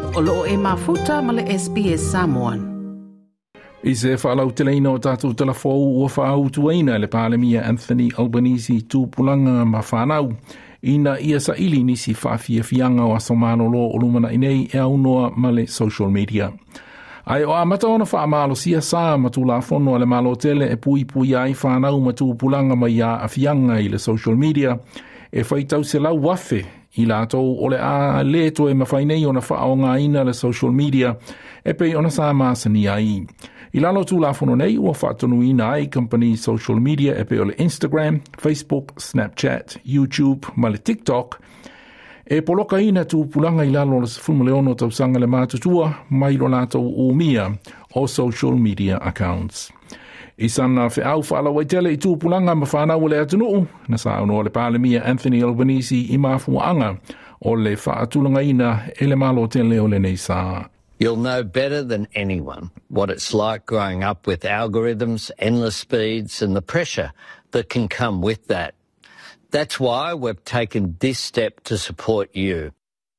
O loo e mafuta ma le SBS Samoan. I se whaalau te leina o tātou telefou ua whaautuaina le Pālemia Anthony Albanese tūpulanga ma whanau. Ina ia sa ili nisi whaafia fianga o asomano lo o lumana inei e aunoa ma le social media. Ai o amata ona whaamalo sia saa matula whono le malo tele e pui ai whanau ma tūpulanga mai a fianga i le social media e whaitau se lau wafe I lātou o le a leto e mawhainei o na whaonga ina le social media e pei ona sa māsani ai. I lalo tū la whono nei ua whaatonu ina ai company social media e pei o le Instagram, Facebook, Snapchat, YouTube, ma le TikTok. E poloka ina tū pulanga I lalo le sifuma leono tausanga le mātutua mai lo lātou umia o social media accounts. I sana whiau whaala waitele I tūpulanga ma whanau le atunuu, na sa ono le Pālemia Anthony Albanese I mafuanga o le whaatulanga ina e le malo tele o le nei sa. You'll know better than anyone what it's like growing up with algorithms, endless speeds, and the pressure that can come with that. That's why we've taken this step to support you.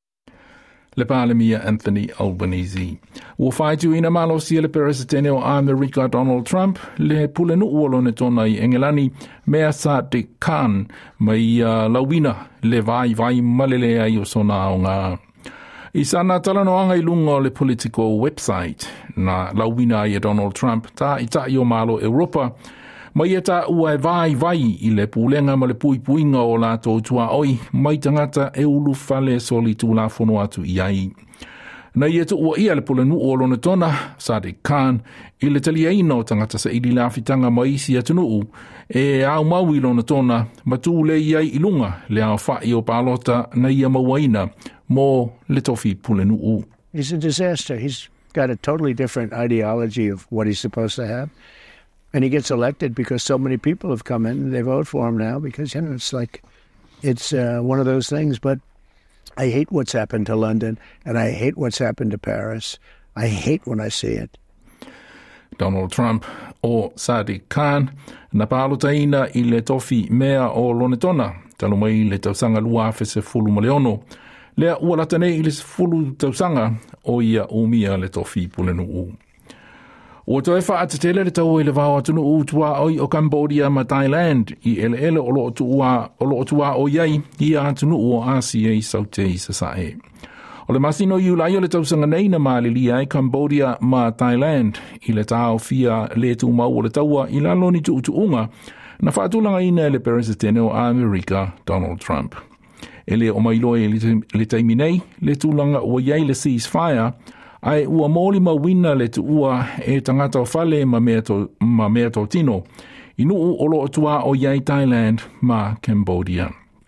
Le Pālemia Anthony Albanese. Ua whaitu ina malo sia le Presidente o Amerika Donald Trump le pulenu uolo ne tona I Engelani mea Sadiq Khan mai lawina le vai malele ai o sona o ngā. I sana talanoanga I lunga le political website na lawina I Donald Trump ta I o malo Europa mai eta ua vai I le pulenga ma le puipuinga o lātou tua oi mai tangata e ulu fale soli tū la whono atu I ai. Na eta ua ia le pulenu o lona tona, Sadiq Khan, I le taliaina o tangata sa ili lawhitanga maisi atunuu e au maui lona tona matu le iai ilunga le au whai o palota na ia mawaina mo le tofi pulenu. He's a disaster. He's got a totally different ideology of what he's supposed to have. And he gets elected because so many people have come in and they vote for him now because, it's like, it's one of those things. But I hate what's happened to London and I hate what's happened to Paris. I hate when I see it. Donald Trump o Sadiq Khan na pālotaina I le tofi mea o lonetona talo mai le tausanga lua fese fulu maleono. Lea ua latane I le fulu tausanga o ia umia le tofi pulenu O toi whaatatele le tau I le vāo atunu utua oi o Cambodia ma Thailand I ele o lo tua o iai I atunu o Asia I saute I sasae. O le masino iulai o le tausanga nei na maalilia I Cambodia ma Thailand I le tau fia le tu mau o le taua I la loni tu utuunga na whaatulanga ina le Presidente o Amerika Donald Trump. Ele o mailoi le taiminei le tūlanga o iai le ceasefire ai ua mōli mawina le tu ua e tangata o whale ma mea tō tino. Inu o lo tua o iai Thailand ma Cambodia.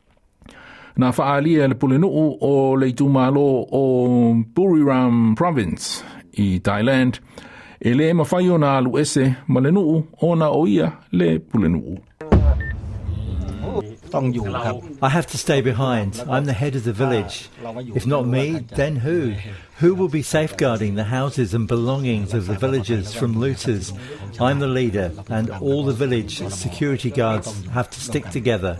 Nā whaalia le pulenu o le tumalo o Buriram Province I Thailand. E le mawhai o nā alu ese ma le nuu o na o ia le pulenu. I have to stay behind. I'm the head of the village. If not me, then who? Who will be safeguarding the houses and belongings of the villagers from looters? I'm the leader, and all the village security guards have to stick together.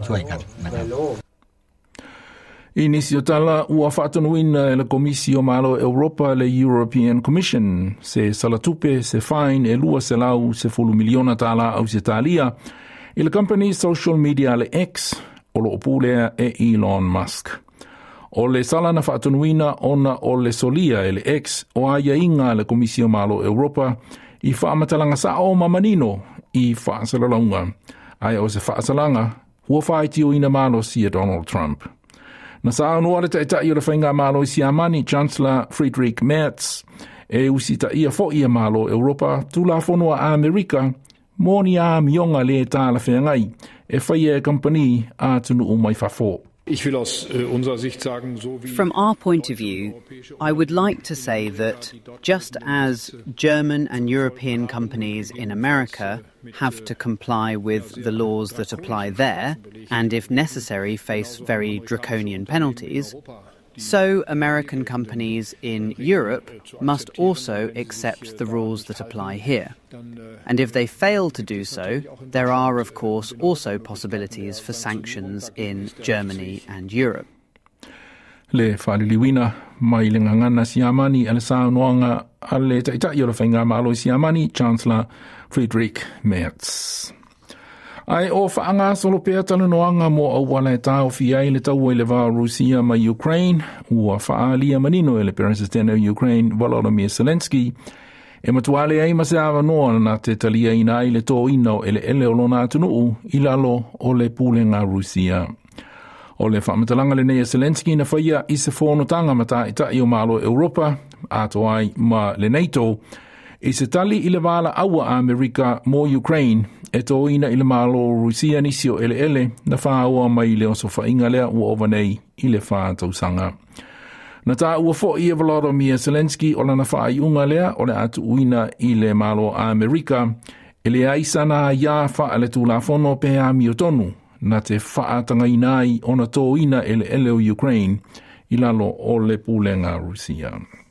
Inisi o tala ua whaatonuina le Komisio Malo Europa le European Commission se salatupe se fine e lua se lau se fulu miliona tala au se talia I le company social media le X o lo opulea e Elon Musk. O le sala na whaatonuina ona o le solia e le X o aia inga le Komisio Malo Europa I whaamatalanga sa o mamanino I whaasalalaunga. Ai o se whaasalanga ua whaiti o ina malo sia Donald Trump. Na sa anua le taitai o le whainga malo I siamani Chancellor Friedrich Merz e usita ia fo ia malo Europa tula fonua a Amerika Moni a mionga le tāla whengai e whaia company a tunu o mai whafo. From our point of view, I would like to say that just as German and European companies in America have to comply with the laws that apply there, and if necessary face very draconian penalties, so American companies in Europe must also accept the rules that apply here. And if they fail to do so, there are, of course, also possibilities for sanctions in Germany and Europe. le whaliliwina mai le ngangana siamani ale saunoanga ale taitai o le whainga malo siamani Chancellor Friedrich Merz. Ai o whaanga solo pēr talanoanga mo au wala e tāo fia i le tau le vā Rusia ma Ukraine, ua whaalia manino e le President of Ukraine Volodymyr Zelensky, e matuale ai ma se awa noa na te talia ina i le tō ino e le ele o lona atunuu i lalo o le pūlenga Rusia. O le whamatalanga le nei Zelensky na whaia i se whonotanga mata i tai o malo Europa, ato ai ma le NATO, i se tali i le wala aua a Amerika mo Ukraine, e tō ina i le malo Rusia nisio ele na whaua mai le oso whainga lea ua ova nei i le whātausanga. Na tā ua fo i e Volodymyr Zelensky o lana wha i unga lea o le atu uina i le malo a Amerika, e le aisana ia wha le tūlafono pe a miotonu, na te whaatanga inai o na tō ina ele o Ukraine i lalo o le pūlenga Rusia.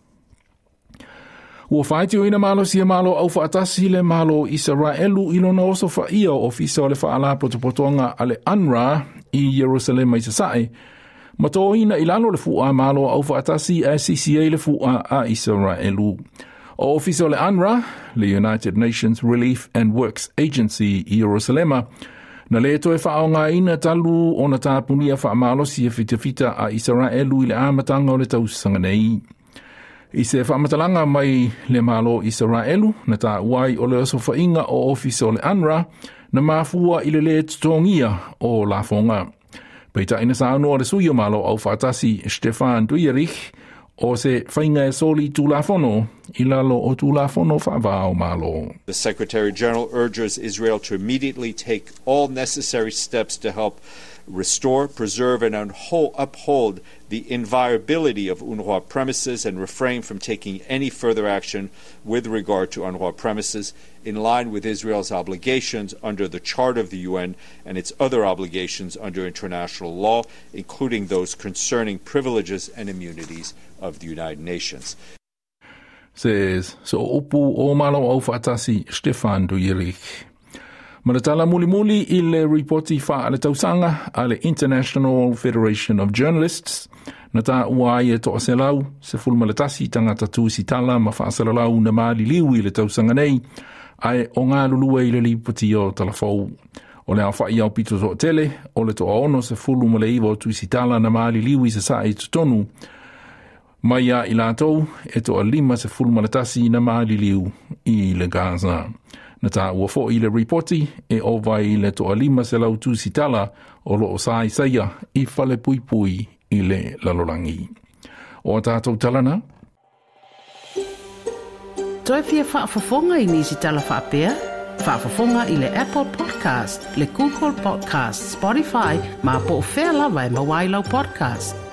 Ua whaiti o ina malo sia malo au whaatasi le malo Israelu ilo na oso whaia o fisa o le whaala potopotonga ale UNRWA i Jerusalem i Sasae, ma tō ina i lalo le fua malo au whaatasi a CCA le fua a Israelu. O ofisa o le UNRWA, le United Nations Relief and Works Agency i Jerusalema, na le to e whaonga ina talu o na tāpunia wha malo sia fita a Israelu i le amatanga o le tausanga nei. I se whamatalanga mai le malo Israelu, na tā uai o le oso whainga o ofisa o le UNRWA, na mafua i le tongia o la fonga. Peita ina sa anua le suyo malo au whaatasi Stefan Dujerich, o se whainga e soli tūlafono, i lalo o tūlafono whaavao malo. The Secretary General urges Israel to immediately take all necessary steps to help restore, preserve, and uphold the inviolability of UNRWA premises and refrain from taking any further action with regard to UNRWA premises in line with Israel's obligations under the Charter of the UN and its other obligations under international law, including those concerning privileges and immunities of the United Nations. Says, so upu o malo au whaatasi Stefan Dujerich. Maratala muli i le reporti wha ale tausanga a le International Federation of Journalists, na tā uai e toa se lau, se fulmalatasi tangata tū si tala ma whaasala lau na maali liu i le tausanga nei, ai o ngā lulua i le reporti o talafou. O le awha i au pito to tele, o le toa ono se fulumale iwa tū si tala na maali liu i se sa e tutonu, mai a i lātou e toa 5 se fulmalatasi na maali liu i le Gaza. Na tā ua fo i le reporti e o vai le toa 5 se lau tū si tala o lo o sai saia i whale pui pui i le lalolangi. O tātou talana? Toi fia whaafafonga i nisi tala whaapea? Whaafafonga i le Apple Podcast, le Google Podcast, Spotify, ma po whea lawa e mawailau podcast.